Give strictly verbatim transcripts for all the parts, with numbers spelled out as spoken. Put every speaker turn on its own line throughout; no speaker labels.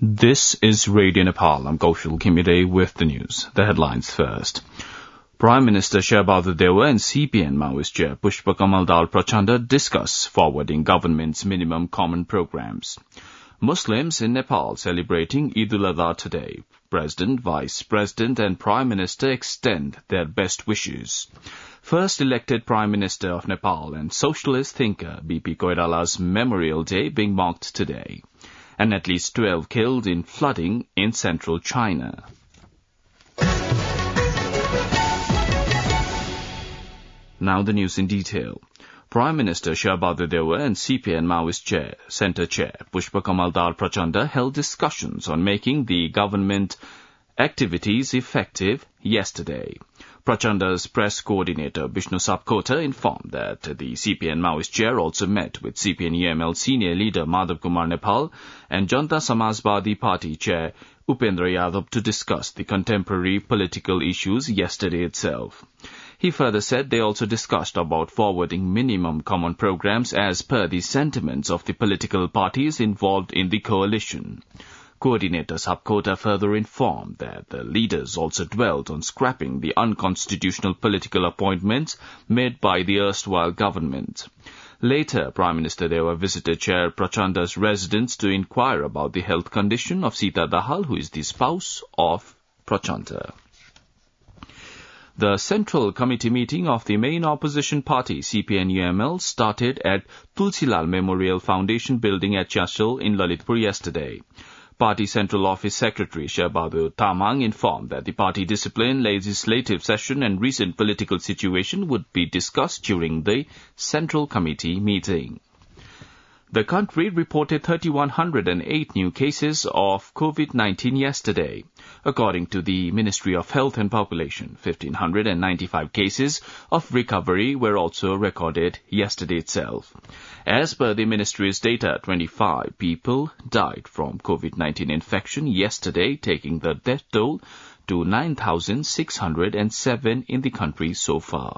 This is Radio Nepal. I'm Kaushal Khimire with the news. The headlines first. Prime Minister Sherbahadur Deva and C P N Maoist Chair Pushpa Kamal Dal Prachanda discuss forwarding government's minimum common programs. Muslims in Nepal celebrating Eid al-Adha today. President, Vice President and Prime Minister extend their best wishes. First elected Prime Minister of Nepal and socialist thinker B P Koirala's Memorial Day being marked today. And at least twelve killed in flooding in central China. Now the news in detail. Prime Minister Sherbahadur Deva and C P N Maoist Chair, Centre Chair Pushpa Kamal Dal Prachanda held discussions on making the government activities effective yesterday. Prachanda's press coordinator Bishnu Sapkota informed that the C P N Maoist chair also met with C P N U M L senior leader Madhav Kumar Nepal and Janta Samajwadi Party chair Upendra Yadav to discuss the contemporary political issues yesterday itself. He further said they also discussed about forwarding minimum common programs as per the sentiments of the political parties involved in the coalition. Coordinator Sapkota further informed that the leaders also dwelt on scrapping the unconstitutional political appointments made by the erstwhile government. Later, Prime Minister Deva visited Chair Prachanda's residence to inquire about the health condition of Sita Dahal, who is the spouse of Prachanda. The Central Committee meeting of the main opposition party, C P N U M L, started at Tulsilal Memorial Foundation building at Chashil in Lalitpur yesterday. Party Central Office Secretary Sherbahadur Tamang informed that the party discipline, legislative session and recent political situation would be discussed during the Central Committee meeting. The country reported three thousand one hundred eight new cases of COVID nineteen yesterday. According to the Ministry of Health and Population, one thousand five hundred ninety-five cases of recovery were also recorded yesterday itself. As per the ministry's data, twenty-five people died from COVID nineteen infection yesterday, taking the death toll to nine thousand six hundred seven in the country so far.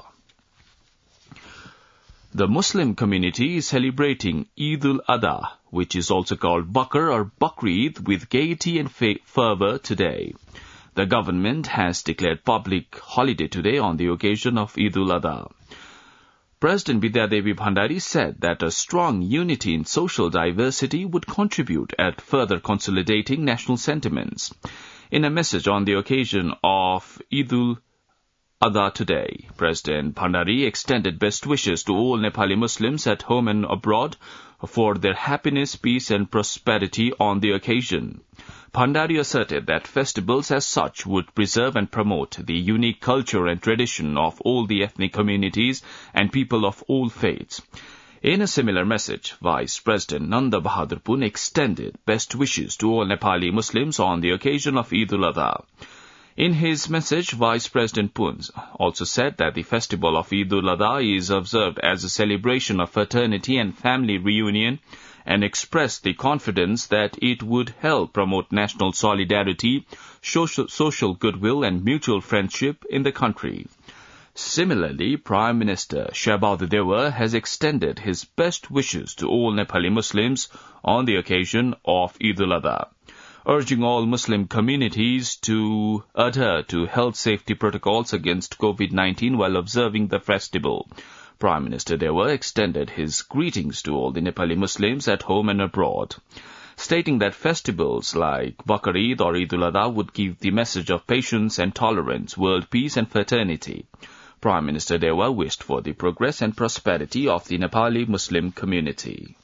The Muslim community is celebrating Eid al-Adha, which is also called Bakr or Bakrid, with gaiety and fervour today. The government has declared public holiday today on the occasion of Eid al-Adha. President Bidyadevi Bhandari said that a strong unity in social diversity would contribute at further consolidating national sentiments. In a message on the occasion of Eid al-Adha today, President Bhandari extended best wishes to all Nepali Muslims at home and abroad for their happiness, peace and prosperity on the occasion. Bhandari asserted that festivals as such would preserve and promote the unique culture and tradition of all the ethnic communities and people of all faiths. In a similar message, Vice President Nanda Bahadur Pun extended best wishes to all Nepali Muslims on the occasion of Eid al-Adha. In his message, Vice President Pun also said that the festival of Eid al-Adha is observed as a celebration of fraternity and family reunion and expressed the confidence that it would help promote national solidarity, social, social goodwill and mutual friendship in the country. Similarly, Prime Minister Sherbahadur Deva has extended his best wishes to all Nepali Muslims on the occasion of Eid al-Adha, urging all Muslim communities to adhere to health safety protocols against COVID nineteen while observing the festival. Prime Minister Deva extended his greetings to all the Nepali Muslims at home and abroad, stating that festivals like Bakr or Eid al-Adha would give the message of patience and tolerance, world peace and fraternity. Prime Minister Deva wished for the progress and prosperity of the Nepali Muslim community.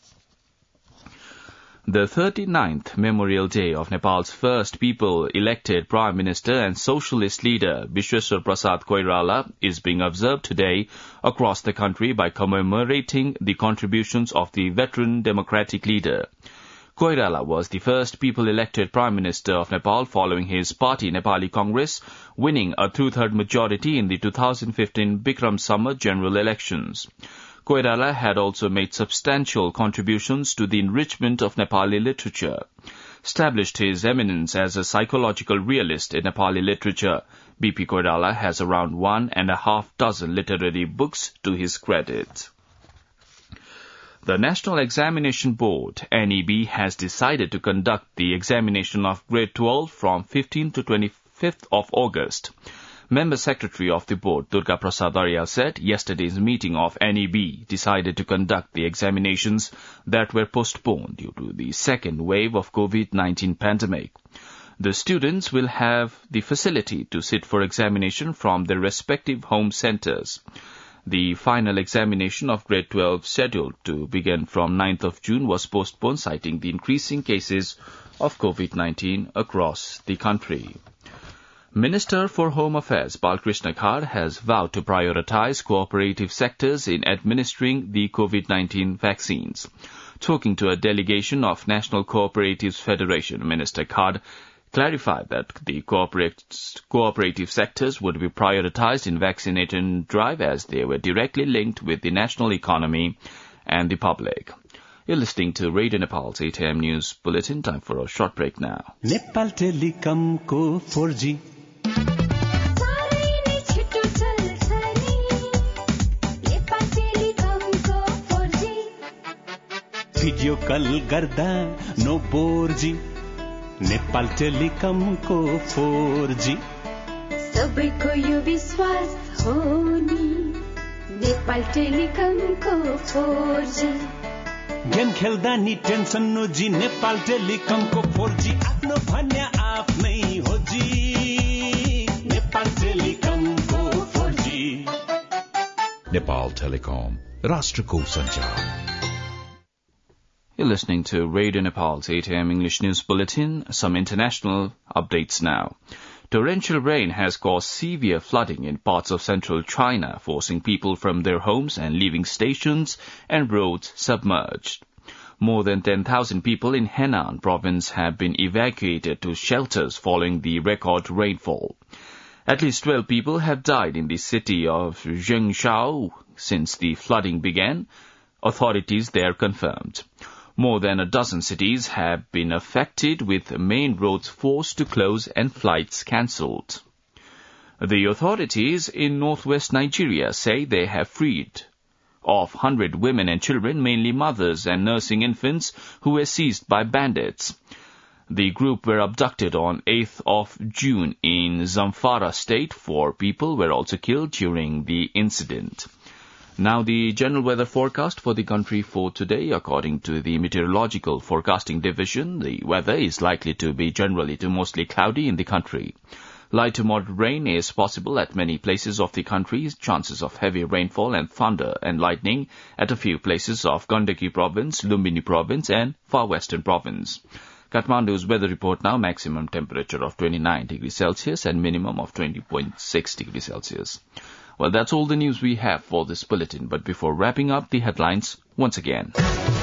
The thirty-ninth Memorial Day of Nepal's first people-elected Prime Minister and socialist leader Vishweshwar Prasad Koirala is being observed today across the country by commemorating the contributions of the veteran democratic leader. Koirala was the first people-elected Prime Minister of Nepal following his party Nepali Congress winning a two-third majority in the two thousand fifteen Bikram Sambat general elections. Koirala had also made substantial contributions to the enrichment of Nepali literature. Established his eminence as a psychological realist in Nepali literature, B P Koirala has around one and a half dozen literary books to his credit. The National Examination Board, N E B, has decided to conduct the examination of Grade twelve from fifteenth to twenty-fifth of August. Member Secretary of the board, Durga Prasad Arya, said yesterday's meeting of N E B decided to conduct the examinations that were postponed due to the second wave of COVID nineteen pandemic. The students will have the facility to sit for examination from their respective home centers. The final examination of Grade twelve, scheduled to begin from ninth of June, was postponed, citing the increasing cases of COVID nineteen across the country. Minister for Home Affairs Balkrishna Khar has vowed to prioritize cooperative sectors in administering the COVID nineteen vaccines. Talking to a delegation of National Cooperatives Federation, Minister Khar clarified that the cooperative sectors would be prioritized in vaccination drive as they were directly linked with the national economy and the public. You're listening to Radio Nepal's eight a.m. news bulletin. Time for a short break now.
Nepal Telecom को four G video call गर्दा no bore जी Nepal telecom को four G
सबैको यो विश्वास हो नि Nepal telecom को फोर जी
गेम खेल्दा नि टेन्सन नो जी नेपाल टेलिकम को फोर जी आफ्नो भन्या आफ्नै हो जी नेपाल टेलिकम को फोर जी
नेपाल टेलिकम राष्ट्रको सञ्चार.
You're listening to Radio Nepal's eight a.m. English News Bulletin. Some international updates now. Torrential rain has caused severe flooding in parts of central China, forcing people from their homes and leaving stations and roads submerged. More than ten thousand people in Henan province have been evacuated to shelters following the record rainfall. At least twelve people have died in the city of Zhengzhou since the flooding began, authorities there confirmed. More than a dozen cities have been affected, with main roads forced to close and flights cancelled. The authorities in northwest Nigeria say they have freed off one hundred women and children, mainly mothers and nursing infants, who were seized by bandits. The group were abducted on eighth of June in Zamfara state. Four people were also killed during the incident. Now the general weather forecast for the country for today. According to the Meteorological Forecasting Division, the weather is likely to be generally to mostly cloudy in the country. Light to moderate rain is possible at many places of the country. Chances of heavy rainfall and thunder and lightning at a few places of Gandaki Province, Lumbini Province and Far Western Province. Kathmandu's weather report now: maximum temperature of twenty-nine degrees Celsius and minimum of twenty point six degrees Celsius. Well, that's all the news we have for this bulletin. But before wrapping up, the headlines once again.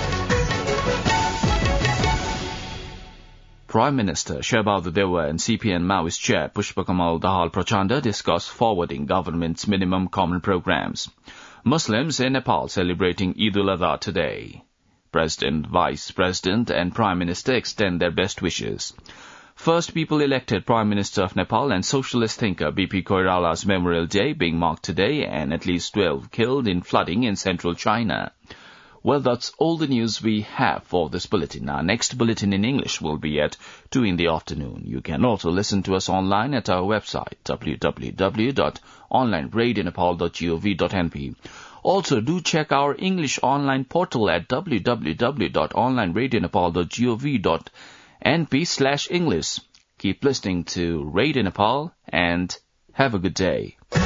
Prime Minister Shabadu Dewa and C P N Maoist Chair Pushpakamal Dahal Prachanda discuss forwarding government's minimum common programs. Muslims in Nepal celebrating Eid al-Adha today. President, Vice President and Prime Minister extend their best wishes. First people elected Prime Minister of Nepal and socialist thinker B P Koirala's Memorial Day being marked today, and at least twelve killed in flooding in central China. Well, that's all the news we have for this bulletin. Our next bulletin in English will be at two in the afternoon. You can also listen to us online at our website, w w w dot online radio nepal dot gov dot n p. Also, do check our English online portal at w w w dot online radio nepal dot gov dot n p slash English. Keep listening to Radio Nepal and have a good day.